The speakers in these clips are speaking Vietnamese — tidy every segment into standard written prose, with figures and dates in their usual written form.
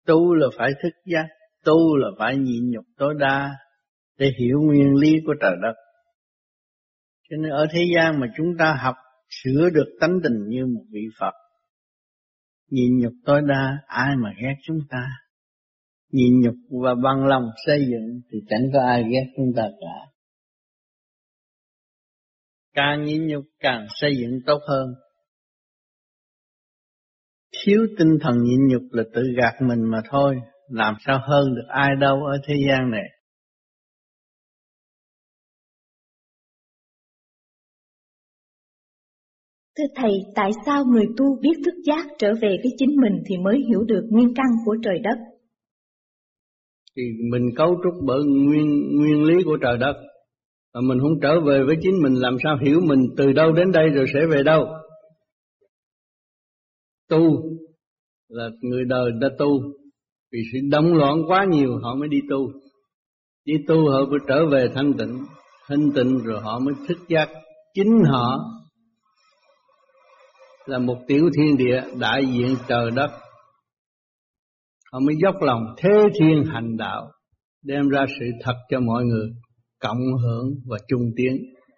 Tu là phải thức giác, tu là phải nhịn nhục tối đa để hiểu nguyên lý của trời đất. Cho nên ở thế gian mà chúng ta học sửa được tánh tình như một vị Phật, nhịn nhục tối đa, ai mà ghét chúng ta. Nhịn nhục và bằng lòng xây dựng thì chẳng có ai ghét chúng ta cả. Càng nhịn nhục càng xây dựng tốt hơn. Thiếu tinh thần nhịn nhục là tự gạt mình mà thôi, làm sao hơn được ai đâu ở thế gian này. Thưa Thầy, tại sao người tu biết thức giác trở về với chính mình thì mới hiểu được nguyên căn của trời đất? Thì mình cấu trúc bởi nguyên lý của trời đất, và mình không trở về với chính mình, làm sao hiểu mình từ đâu đến đây rồi sẽ về đâu. Tu là người đời đã tu, vì sự động loạn quá nhiều họ mới đi tu. Đi tu họ mới trở về thanh tịnh rồi họ mới thức giác. Chính họ là một tiểu thiên địa đại diện trời đất, họ mới dốc lòng thế thiên hành đạo, đem ra sự thật cho mọi người cộng hưởng và chung tiến.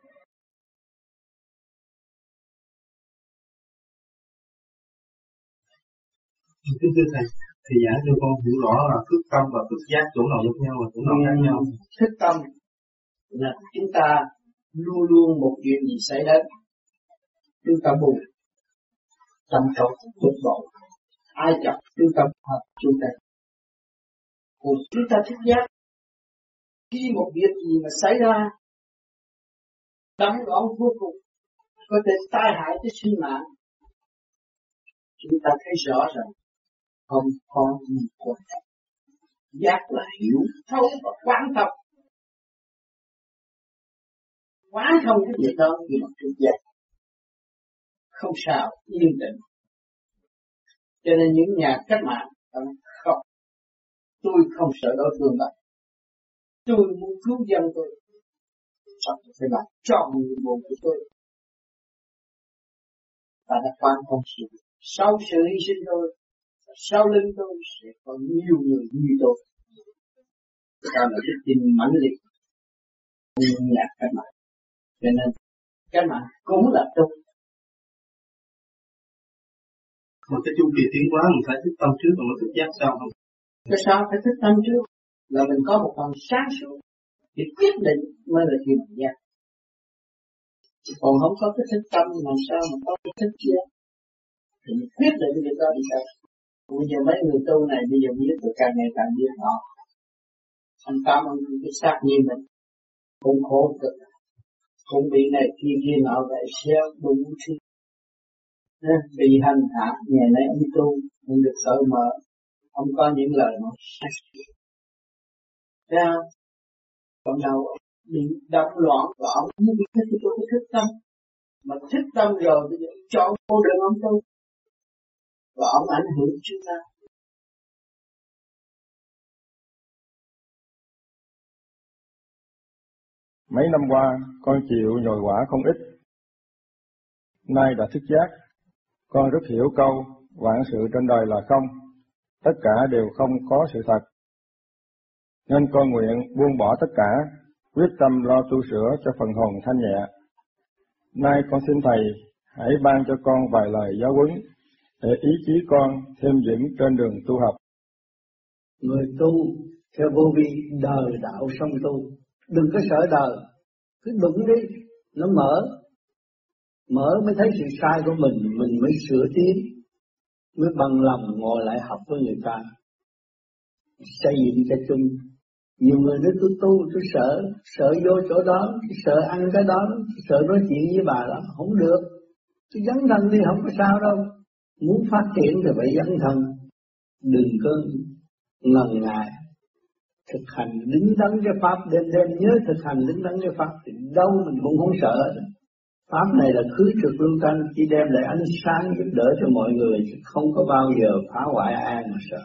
Thưa Thầy, thì giảng cho con hiểu rõ là thức tâm và thức giác chỗ nào giống nhau và chỗ nào khác nhau. Thức tâm là chúng ta luôn luôn một chuyện gì xảy đến, chúng ta buồn, tâm trọng, bực bội, ai chọc chúng ta hợp chúng ta. Còn chúng ta thức giác, khi một việc gì mà xảy ra đắng đỏ vô cùng, có thể tai hại tới sinh mạng, chúng ta thấy rõ rằng không có gì quan trọng. Giác là hiểu thấu và quán thông. Quán thông cái việc đó khi mà thức giác, không sao, yên tĩnh. Cho nên những nhà cách mạng không, tôi không sợ đối phương đâu, tôi muốn cứu dân tôi, sao tôi phải làm tròn nhiệm vụ của tôi. Và đã quan thông sự việc. Sau sự hy sinh tôi, sau lưng tôi sẽ có nhiều người như tôi. Đó là đức tin mãnh liệt của nhà cách mạng. Cho nên cách mạng cũng là tốt. Một cái chu kỳ tiến hóa mình phải thức tâm trước rồi mới thức giác sau không? Cái sao phải thức tâm trước là mình có một phần sáng suốt để quyết định mới là khi mình giác. Còn không có cái thức tâm làm sao mà có cái thức giác thì mình quyết định việc đó đi sao. Bây giờ mấy người tu này bây giờ biết được càng ngày càng biết họ. Anh cảm ơn cái xác nhiên mình cũng khổ cực, cũng bị này kia nọ vậy xéo đủ thứ. Bị hành hạ, ngày nay ông tu, ông được cởi mở, ông có những lời nói sắc. Ra, còn đầu bị động loạn và ông không biết cái thức tâm. Mà thức tâm rồi bây giờ chọn cô đường ông tu. Và ông ảnh hưởng chúng ta. Mấy năm qua, con chịu nhồi quả không ít. Nay đã thức giác, con rất hiểu câu vạn sự trên đời là không, tất cả đều không có sự thật. Nên con nguyện buông bỏ tất cả, quyết tâm lo tu sửa cho phần hồn thanh nhẹ. Nay con xin Thầy hãy ban cho con vài lời giáo huấn để ý chí con thêm vững trên đường tu học. Người tu theo vô vi đời đạo song tu, đừng có sợ đời, cứ đụng đi, nó mở mới thấy sự sai của mình mới sửa tiến, mới bằng lòng ngồi lại học với người ta, xây dựng cho chung. Nhiều người nói tôi tu, tôi sợ vô chỗ đó, sợ ăn cái đó, sợ nói chuyện với bà đó, không được. Tôi dấn thân đi không có sao đâu. Muốn phát triển thì phải dấn thân, đừng có ngần ngại. Thực hành đứng đắn cái pháp, đêm nhớ thực hành đứng đắn cái pháp thì đâu mình cũng không sợ. Pháp này là khứ trực lưu thanh, chỉ đem lại ánh sáng giúp đỡ cho mọi người, chứ không có bao giờ phá hoại ai mà sợ.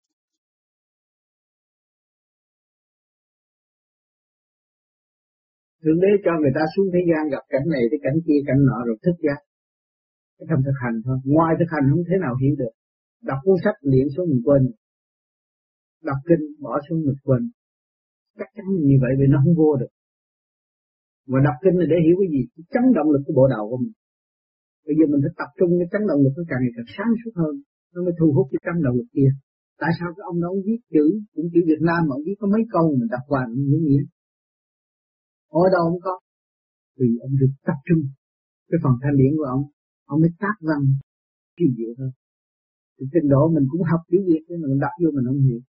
Thượng Đế cho người ta xuống thế gian gặp cảnh này, cái cảnh kia, cảnh nọ rồi thức giác. Cái trong thực hành thôi, ngoài thực hành không thể nào hiểu được. Đọc cuốn sách niệm xuống mình quên. đọc kinh bỏ xuống mình quên. Chắc chắn như vậy vì nó không vô được. Mà đọc kinh là để hiểu cái gì? Cái chấn động lực của bộ đầu của mình. Bây giờ mình phải tập trung cái chấn động lực nó càng ngày càng sáng suốt hơn, nó mới thu hút cái chấn động lực kia. Tại sao cái ông đó ông viết chữ, cũng chữ Việt Nam mà ông viết có mấy câu mình đọc qua mình hiểu nghĩa. Ở đâu không có? Vì ông được tập trung cái phần thanh điển của ông mới tác văn kỳ diệu hơn. Thì trình độ mình cũng học chữ Việt nhưng mà mình đọc vô mình không hiểu.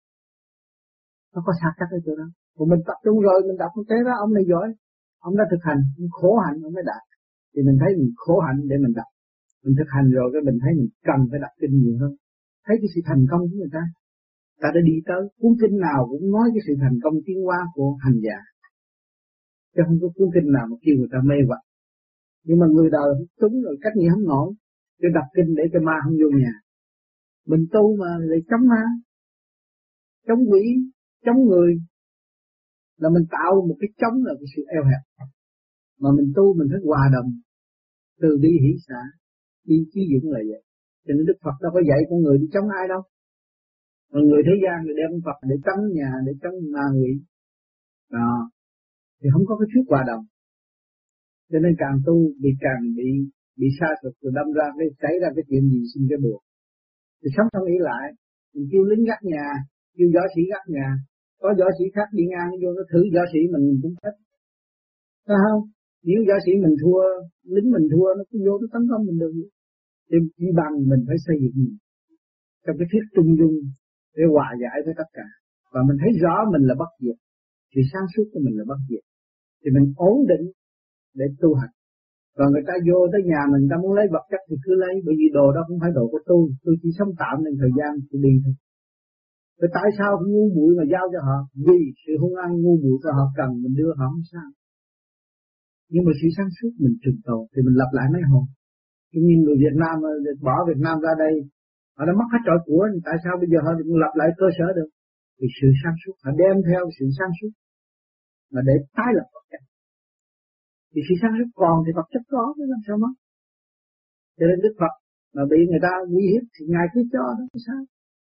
Nó có xa cách ở chỗ đó. Còn mình tập trung rồi mình đọc cái đó ông này giỏi, ông đã thực hành, ông khổ hạnh ông mới đạt. Thì mình thấy mình khổ hạnh để mình đọc. Mình thực hành rồi cái mình thấy mình cần phải đọc kinh nhiều hơn. Thấy cái sự thành công của người ta. Ta đã đi tới, cuốn kinh nào cũng nói cái sự thành công tiến hóa của hành giả. Chứ không có cuốn kinh nào mà kêu người ta mê hoặc. Nhưng mà người đời túng rồi cách gì không nổi. Cứ đọc kinh để cho ma không vô nhà. Mình tu mà lại chống ma, chống quỷ, chống người. Là mình tạo một cái chống là cái sự eo hẹp. Mà mình tu mình phải hòa đồng. Từ bi hỷ xả, đi chí dũng là vậy. Cho nên Đức Phật đâu có dạy con người đi chống ai đâu. Còn người thế gian người đem Phật để chống nhà, để chống ma quỷ. Đó. Thì không có cái thuyết hòa đồng. Cho nên càng tu càng bị sa sụt rồi đâm ra cái xảy ra cái chuyện gì sinh cái buộc. Thì sống không nghĩ lại, mình kêu lính gác nhà, kêu võ sĩ gác nhà, có võ sĩ khác đi ngang vô nó thử võ sĩ mình cũng thích. Phải không? Nếu võ sĩ mình thua, lính mình thua nó cũng vô nó tấn công mình được. Thì chỉ bằng mình phải xây dựng mình trong cái thuyết trung dung để hòa giải với tất cả. Và mình thấy rõ mình là bất diệt, thì sáng suốt của mình là bất diệt. Thì mình ổn định để tu hành. Còn người ta vô tới nhà mình, ta muốn lấy vật chất thì cứ lấy, bởi vì đồ đó không phải đồ của tôi chỉ sống tạm nên thời gian tôi đi thôi. Rồi tại sao không ngu muội mà giao cho họ? Vì sự hung ăn ngu muội cho họ cần mình đưa họ không sao. Nhưng mà sự sáng suốt mình trường tồn thì mình lập lại mấy hồn. Nhưng người Việt Nam bỏ Việt Nam ra đây, họ đã mất hết trọi của, tại sao bây giờ họ đừng lập lại cơ sở được? Vì sự sáng suốt, họ đem theo sự sáng suốt mà để tái lập vật chất. Thì sự sáng suốt còn thì vật chất có, chứ làm sao mất? Cho nên Đức Phật mà bị người ta uy hiếp thì Ngài cứ cho đó, có sao?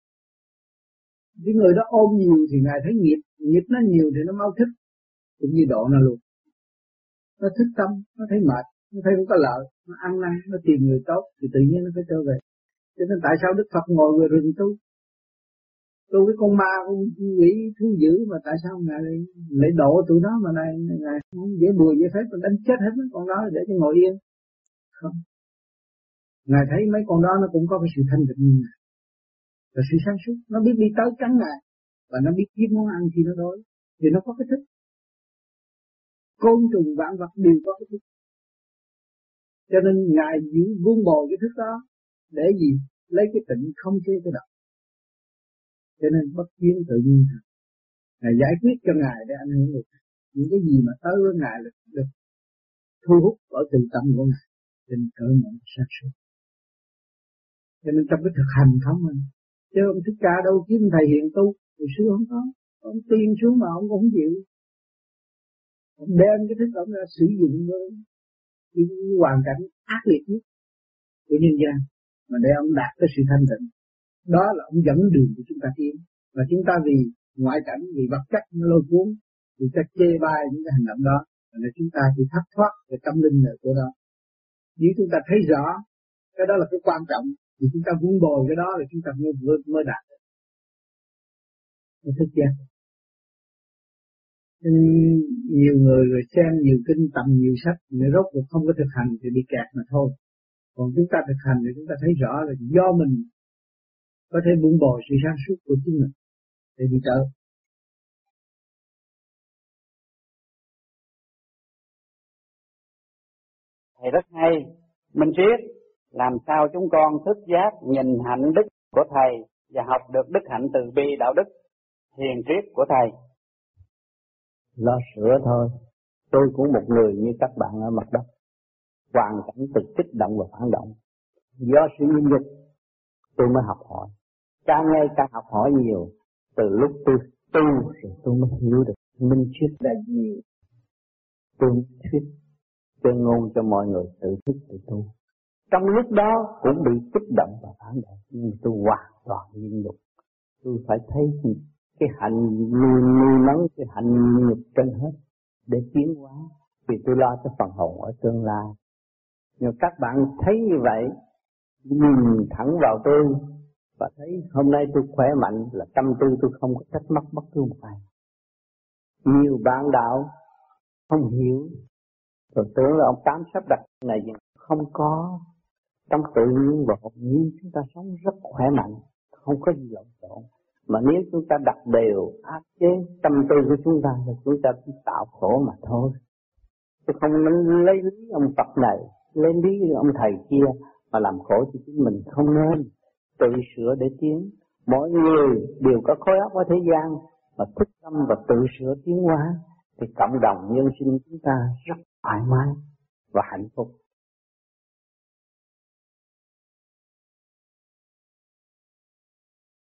Cái người đó ôm nhiều thì Ngài thấy nghiệp nó nhiều thì nó mau thích, cũng như độ nó luôn. Nó thích tâm, nó thấy mệt, nó thấy không có lợi, nó ăn năn, nó tìm người tốt thì tự nhiên nó phải trở về. Cho nên tại sao Đức Phật ngồi về rừng tu với con ma, con quỷ thú dữ mà tại sao Ngài lại độ tụi nó mà Ngài không dễ bùa dễ phép mà đánh chết hết mấy con đó để cho ngồi yên? Không. Ngài thấy mấy con đó nó cũng có cái sự thanh tịnh như Ngài. Và sự sáng suốt, nó biết đi tới cắn Ngài và nó biết kiếm món ăn khi nó đói thì nó có cái thích. Côn trùng vạn vật đều có cái thức. Cho nên Ngài vun bồi cái thức đó để gì? Lấy cái tịnh không chế cái động. Cho nên bất chiến tự nhiên Ngài giải quyết cho Ngài để ảnh hưởng được. Những cái gì mà tới với Ngài là được thu hút ở từ tâm của Ngài. Cho nên cỡ mở sáng suốt. Cho nên trong cái thực hành không mình. Chứ ông Thích Ca đâu kiếm thầy hiện tu. Hồi xưa không có. Ông tiên xuống mà ông cũng không chịu. Ông đem cái thức ông ra sử dụng với cái hoàn cảnh ác liệt nhất của nhân gian mà để ông đạt tới sự thanh tịnh. Đó là ông dẫn đường của chúng ta tiến. Và chúng ta vì ngoại cảnh, vì vật chất nó lôi cuốn, chúng ta chê bai những cái hành động đó, và chúng ta chỉ thất thoát về tâm linh ở chỗ đó. Nếu chúng ta thấy rõ cái đó là cái quan trọng, thì chúng ta vun bồi cái đó là chúng ta mới đạt được. Nó thích giác. Nhiều người rồi xem nhiều kinh, tầm nhiều sách, nhưng rốt cuộc không có thực hành thì bị kẹt mà thôi. Còn chúng ta thực hành thì chúng ta thấy rõ là do mình có thể vun bồi sự sáng suốt của chính mình để đi tới. Thầy rất hay, Minh Triết, làm sao chúng con thức giác nhìn hạnh đức của Thầy và học được đức hạnh từ bi đạo đức hiền triết của Thầy. Lo sửa thôi, tôi cũng một người như các bạn ở mặt đất, hoàn cảnh từ kích động và phản động. Do sự nhịn nhục, tôi mới học hỏi. Càng ngày càng học hỏi nhiều, từ lúc tôi tu rồi tôi mới hiểu được minh triết là gì. Tôi thuyết tuyên ngôn cho mọi người tự thức tự tu. Trong lúc đó cũng bị kích động và phản động, nhưng tôi hoàn toàn nhịn nhục. Tôi phải thấy cái hạnh nuôi nấng cái hạnh nhục trên hết để tiến hóa, vì tôi lo cho phần hồn ở tương lai. Nhưng các bạn thấy như vậy, nhìn thẳng vào tôi và thấy hôm nay tôi khỏe mạnh là tâm tư tôi không có trách móc bất cứ một ai. Nhiều bạn đạo không hiểu, rồi tưởng là ông Tám sắp đặt này nhưng không có. Trong tự nhiên và hồn nhiên chúng ta sống rất khỏe mạnh, không có gì lộn xộn. Mà nếu chúng ta đặt đều áp chế tâm tư của chúng ta thì chúng ta chỉ tạo khổ mà thôi. Tôi không nên lấy lý ông Phật này, lấy lý ông thầy kia mà làm khổ cho chính mình, không nên. Tự sửa để tiến. Mỗi người đều có khối óc ở thế gian mà thức tâm và tự sửa tiến hóa thì cộng đồng nhân sinh chúng ta rất thoải mái và hạnh phúc.